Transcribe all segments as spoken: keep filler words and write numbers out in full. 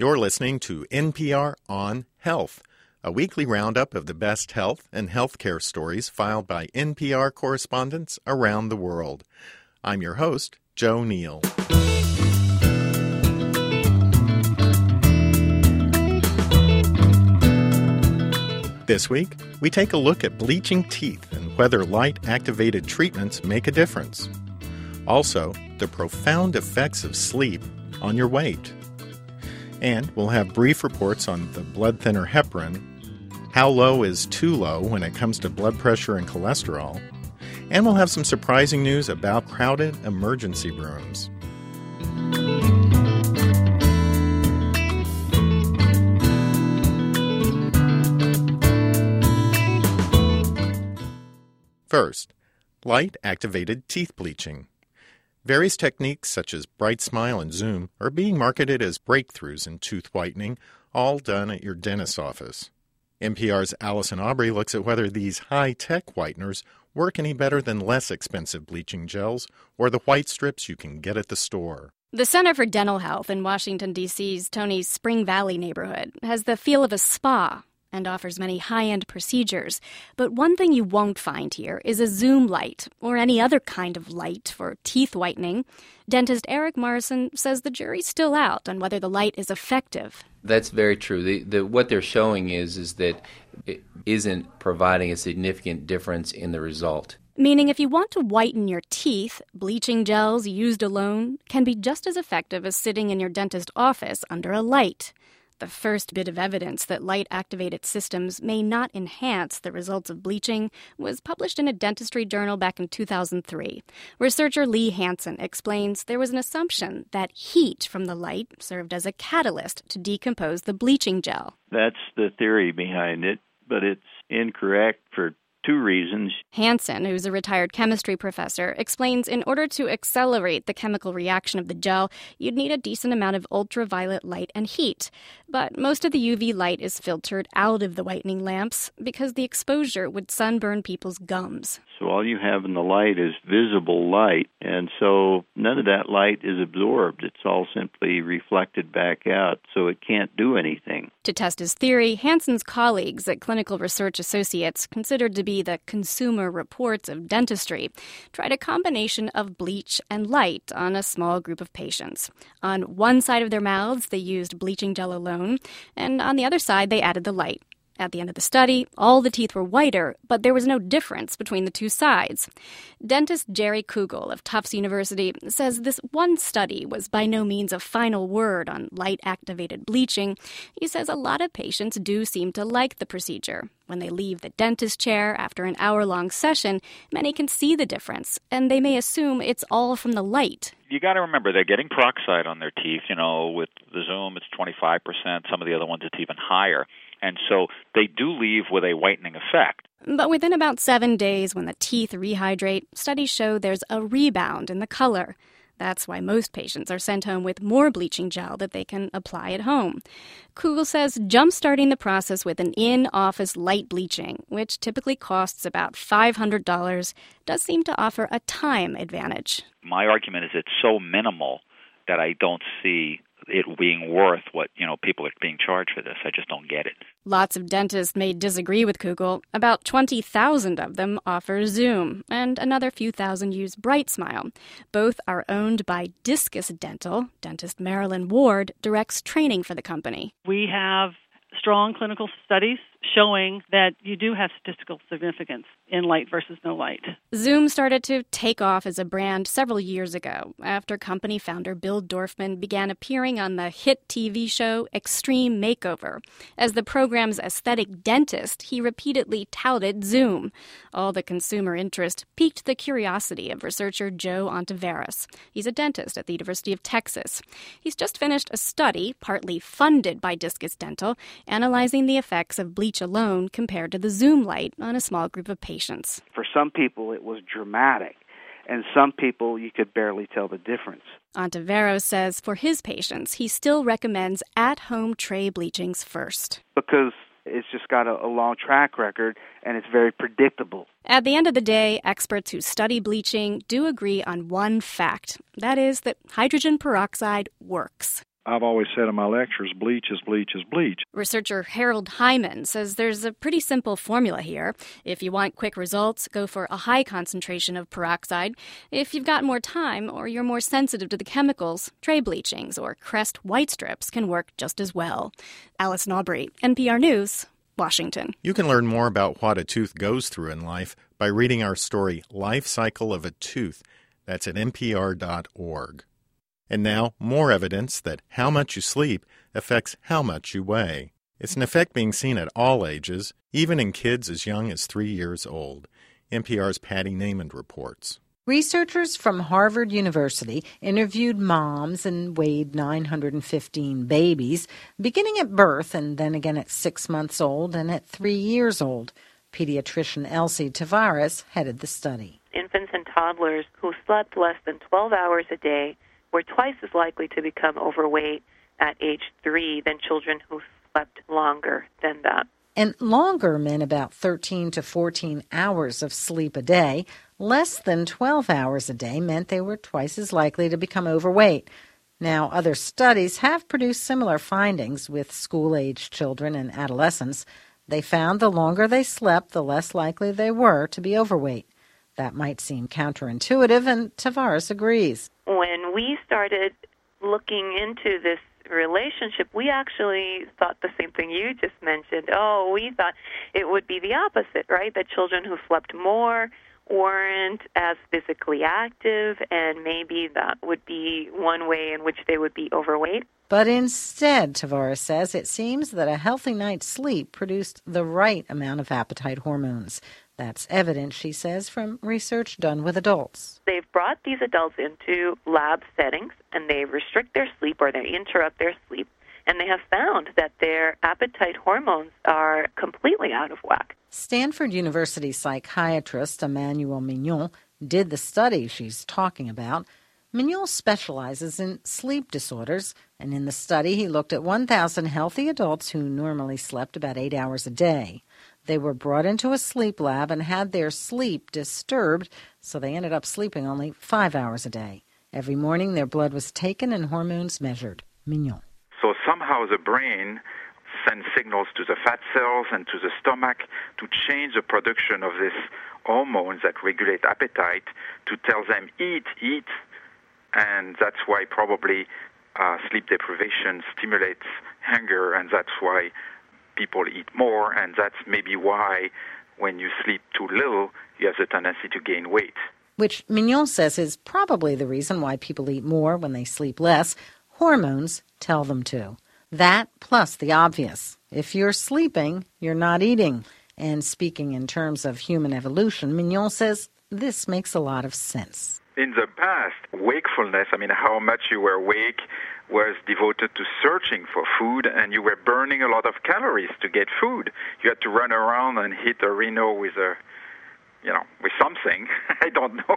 You're listening to N P R On Health, a weekly roundup of the best health and healthcare stories filed by N P R correspondents around the world. I'm your host, Joe Neal. This week, we take a look at bleaching teeth and whether light-activated treatments make a difference. Also, the profound effects of sleep on your weight. And we'll have brief reports on the blood thinner heparin, how low is too low when it comes to blood pressure and cholesterol, and we'll have some surprising news about crowded emergency rooms. First, light-activated teeth bleaching. Various techniques such as Bright Smile and Zoom are being marketed as breakthroughs in tooth whitening, all done at your dentist's office. N P R's Allison Aubrey looks at whether these high-tech whiteners work any better than less expensive bleaching gels or the white strips you can get at the store. The Center for Dental Health in Washington, D C's Tony's Spring Valley neighborhood has the feel of a spa and offers many high-end procedures. But one thing you won't find here is a Zoom light or any other kind of light for teeth whitening. Dentist Eric Morrison says the jury's still out on whether the light is effective. That's very true. The, the, what they're showing is, is that it isn't providing a significant difference in the result. Meaning if you want to whiten your teeth, bleaching gels used alone can be just as effective as sitting in your dentist's office under a light. The first bit of evidence that light-activated systems may not enhance the results of bleaching was published in a dentistry journal back in two thousand three. Researcher Lee Hansen explains there was an assumption that heat from the light served as a catalyst to decompose the bleaching gel. That's the theory behind it, but it's incorrect for two reasons. Hansen, who's a retired chemistry professor, explains in order to accelerate the chemical reaction of the gel, you'd need a decent amount of ultraviolet light and heat. But most of the U V light is filtered out of the whitening lamps because the exposure would sunburn people's gums. So all you have in the light is visible light, and so none of that light is absorbed. It's all simply reflected back out, so it can't do anything. To test his theory, Hansen's colleagues at Clinical Research Associates, considered to be the Consumer Reports of dentistry, tried a combination of bleach and light on a small group of patients. On one side of their mouths, they used bleaching gel alone, and on the other side, they added the light. At the end of the study, all the teeth were whiter, but there was no difference between the two sides. Dentist Jerry Kugel of Tufts University says this one study was by no means a final word on light-activated bleaching. He says a lot of patients do seem to like the procedure. When they leave the dentist chair after an hour-long session, many can see the difference, and they may assume it's all from the light. You got to remember, they're getting peroxide on their teeth. You know, with the Zoom, it's twenty-five percent. Some of the other ones, it's even higher. And so they do leave with a whitening effect. But within about seven days, when the teeth rehydrate, studies show there's a rebound in the color. That's why most patients are sent home with more bleaching gel that they can apply at home. Kugel says jump-starting the process with an in-office light bleaching, which typically costs about five hundred dollars, does seem to offer a time advantage. My argument is it's so minimal that I don't see it being worth what, you know, people are being charged for this. I just don't get it. Lots of dentists may disagree with Kugel. About twenty thousand of them offer Zoom, and another few thousand use Bright Smile. Both are owned by Discus Dental. Dentist Marilyn Ward directs training for the company. We have strong clinical studies showing that you do have statistical significance in light versus no light. Zoom started to take off as a brand several years ago after company founder Bill Dorfman began appearing on the hit T V show Extreme Makeover. As the program's aesthetic dentist, he repeatedly touted Zoom. All the consumer interest piqued the curiosity of researcher Joe Ontiveros. He's a dentist at the University of Texas. He's just finished a study, partly funded by Discus Dental, analyzing the effects of bleach alone compared to the Zoom light on a small group of patients. For some people, it was dramatic, and some people, you could barely tell the difference. Ontiveros says for his patients, he still recommends at-home tray bleachings first. Because it's just got a, a long track record, and it's very predictable. At the end of the day, experts who study bleaching do agree on one fact. That is that hydrogen peroxide works. I've always said in my lectures, bleach is bleach is bleach. Researcher Harold Hyman says there's a pretty simple formula here. If you want quick results, go for a high concentration of peroxide. If you've got more time or you're more sensitive to the chemicals, tray bleachings or Crest white strips can work just as well. Allison Aubrey, N P R News, Washington. You can learn more about what a tooth goes through in life by reading our story, Life Cycle of a Tooth. That's at N P R dot org. And now, more evidence that how much you sleep affects how much you weigh. It's an effect being seen at all ages, even in kids as young as three years old. N P R's Patty Naiman reports. Researchers from Harvard University interviewed moms and weighed nine hundred fifteen babies, beginning at birth and then again at six months old and at three years old. Pediatrician Elsie Tavares headed the study. Infants and toddlers who slept less than twelve hours a day were twice as likely to become overweight at age three than children who slept longer than that. And longer meant about thirteen to fourteen hours of sleep a day. Less than twelve hours a day meant they were twice as likely to become overweight. Now, other studies have produced similar findings with school-age children and adolescents. They found the longer they slept, the less likely they were to be overweight. That might seem counterintuitive, and Tavares agrees. When we started looking into this relationship, we actually thought the same thing you just mentioned. Oh, we thought it would be the opposite, right? That children who slept more weren't as physically active, and maybe that would be one way in which they would be overweight. But instead, Tavares says, it seems that a healthy night's sleep produced the right amount of appetite hormones. That's evident, she says, from research done with adults. They've brought these adults into lab settings, and they restrict their sleep or they interrupt their sleep, and they have found that their appetite hormones are completely out of whack. Stanford University psychiatrist Emmanuel Mignon did the study she's talking about. Mignon specializes in sleep disorders, and in the study he looked at one thousand healthy adults who normally slept about eight hours a day. They were brought into a sleep lab and had their sleep disturbed, so they ended up sleeping only five hours a day. Every morning their blood was taken and hormones measured. Mignon. So somehow the brain sends signals to the fat cells and to the stomach to change the production of these hormones that regulate appetite to tell them eat, eat, and that's why probably uh, sleep deprivation stimulates hunger, and that's why people eat more, and that's maybe why when you sleep too little, you have the tendency to gain weight. Which Mignon says is probably the reason why people eat more when they sleep less. Hormones tell them to. That plus the obvious. If you're sleeping, you're not eating. And speaking in terms of human evolution, Mignon says this makes a lot of sense. In the past, wakefulness, I mean, how much you were awake was devoted to searching for food, and you were burning a lot of calories to get food. You had to run around and hit a rhino with a, you know, with something. I don't know.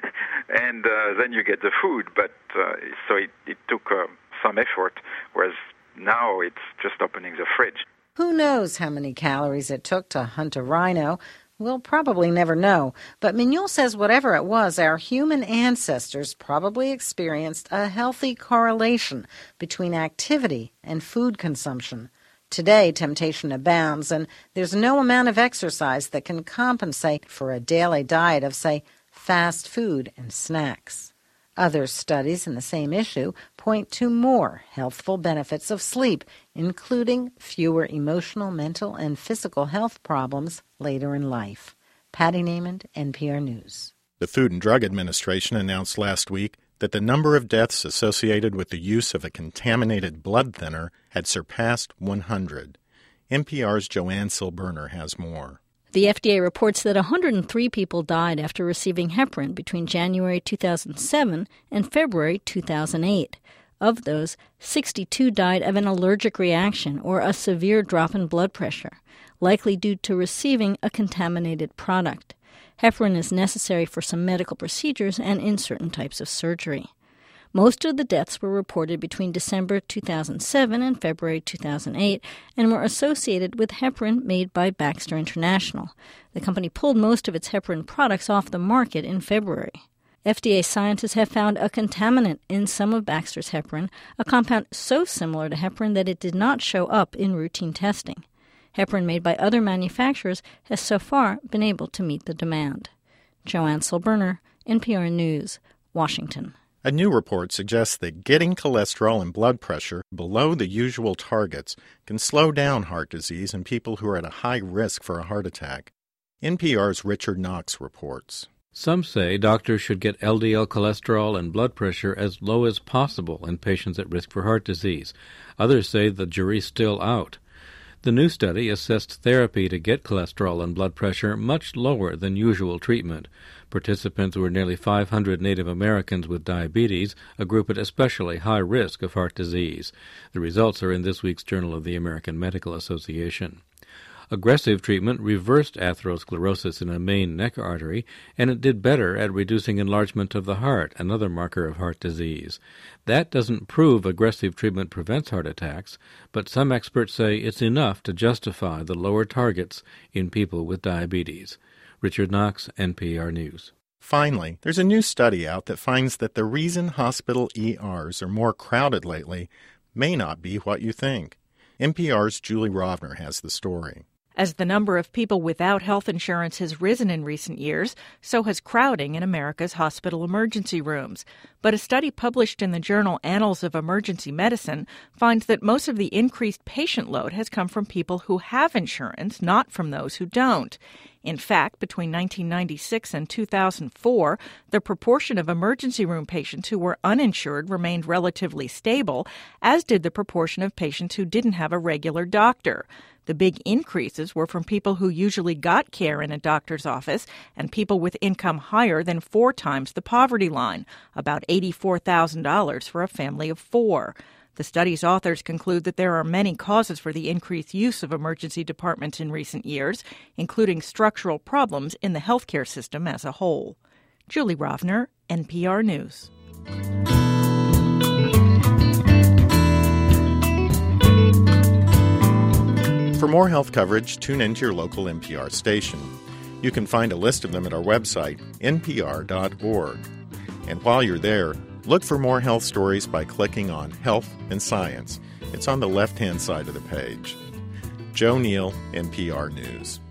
and uh, then you get the food. But uh, so it, it took uh, some effort, whereas now it's just opening the fridge. Who knows how many calories it took to hunt a rhino? We'll probably never know, but Mignon says whatever it was, our human ancestors probably experienced a healthy correlation between activity and food consumption. Today, temptation abounds, and there's no amount of exercise that can compensate for a daily diet of, say, fast food and snacks. Other studies in the same issue point to more healthful benefits of sleep, including fewer emotional, mental, and physical health problems later in life. Patty Naiman, N P R News. The Food and Drug Administration announced last week that the number of deaths associated with the use of a contaminated blood thinner had surpassed one hundred. N P R's Joanne Silberner has more. The F D A reports that one hundred three people died after receiving heparin between January two thousand seven and February two thousand eight. Of those, sixty-two died of an allergic reaction or a severe drop in blood pressure, likely due to receiving a contaminated product. Heparin is necessary for some medical procedures and in certain types of surgery. Most of the deaths were reported between December two thousand seven and February two thousand eight and were associated with heparin made by Baxter International. The company pulled most of its heparin products off the market in February. F D A scientists have found a contaminant in some of Baxter's heparin, a compound so similar to heparin that it did not show up in routine testing. Heparin made by other manufacturers has so far been able to meet the demand. Joanne Silberner, N P R News, Washington. A new report suggests that getting cholesterol and blood pressure below the usual targets can slow down heart disease in people who are at a high risk for a heart attack. N P R's Richard Knox reports. Some say doctors should get L D L cholesterol and blood pressure as low as possible in patients at risk for heart disease. Others say the jury's still out. The new study assessed therapy to get cholesterol and blood pressure much lower than usual treatment. Participants were nearly five hundred Native Americans with diabetes, a group at especially high risk of heart disease. The results are in this week's Journal of the American Medical Association. Aggressive treatment reversed atherosclerosis in a main neck artery, and it did better at reducing enlargement of the heart, another marker of heart disease. That doesn't prove aggressive treatment prevents heart attacks, but some experts say it's enough to justify the lower targets in people with diabetes. Richard Knox, N P R News. Finally, there's a new study out that finds that the reason hospital E Rs are more crowded lately may not be what you think. N P R's Julie Rovner has the story. As the number of people without health insurance has risen in recent years, so has crowding in America's hospital emergency rooms. But a study published in the journal Annals of Emergency Medicine finds that most of the increased patient load has come from people who have insurance, not from those who don't. In fact, between nineteen ninety-six and two thousand four, the proportion of emergency room patients who were uninsured remained relatively stable, as did the proportion of patients who didn't have a regular doctor. The big increases were from people who usually got care in a doctor's office and people with income higher than four times the poverty line, about eighty-four thousand dollars for a family of four. The study's authors conclude that there are many causes for the increased use of emergency departments in recent years, including structural problems in the healthcare system as a whole. Julie Rovner, N P R News. For more health coverage, tune into your local N P R station. You can find a list of them at our website, N P R dot org. And while you're there, look for more health stories by clicking on Health and Science. It's on the left-hand side of the page. Joe Neal, N P R News.